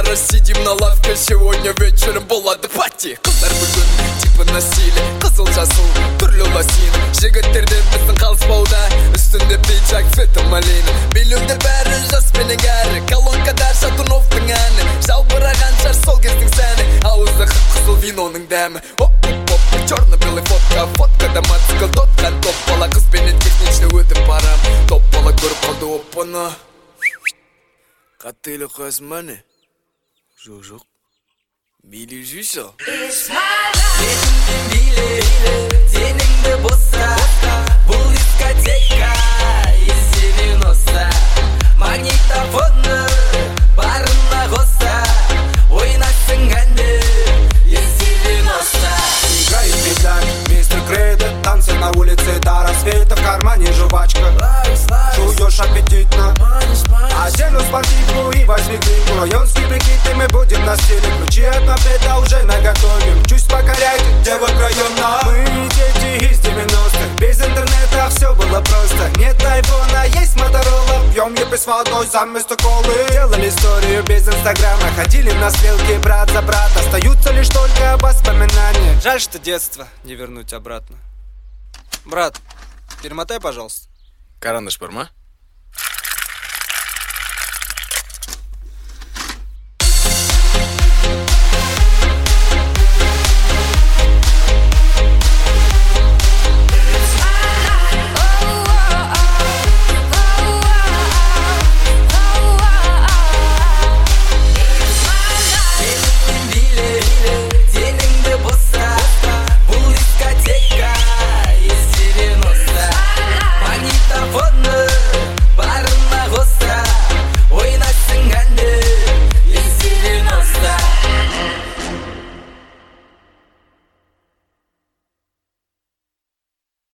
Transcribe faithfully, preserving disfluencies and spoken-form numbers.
бәрі сидим на лавке. Сегодня вечером болады пати. Қыздар бүгін типа на стиле, қызыл жасыл түрлі лосин. Жігіттерден біздің қалыспауда, үстінде пиджак цвета малина. Миллиондер бәрі жас менен кәрі, колонкада Шатуновтың әні. Жалбыраған шаш сол кездің сәні, ауызды қып-қызыл виноның дәмі. Оп-оп-оп, черно-белый фотка, фоткада мотоцикл тотқан. Топ бала қызбенен технично өтіп барам. Топ бала көріп қалды оппаны. Қаттылы қозманы? Жоқ-жоқ, мейлі жүйсі. Бетімді биле, деніңді боса. Бұл дискотека, ес девяносто. Магнитофоны барына қоса. Ойнасың әнді, ес девяносто. Играет педаль, мистер Кредит. Танцы на улице до рассвета. В кармане жвачка, жуешь аппетитно. Одену спортивку и возьми книгу. Районский прикид, и мы будем на стиле. Ключи от мопеда уже наготове. Чуть покоряйте девок района. Мы дети из девяностых. Без интернета все было просто. Нет айфона, есть Моторола. Пьем епи с водой заместо колы. Делали историю без инстаграма. Ходили на стрелки брат за брат. Остаются лишь только воспоминания. Жаль, что детство не вернуть обратно. Брат, перемотай, пожалуйста. Карандаш бар ма?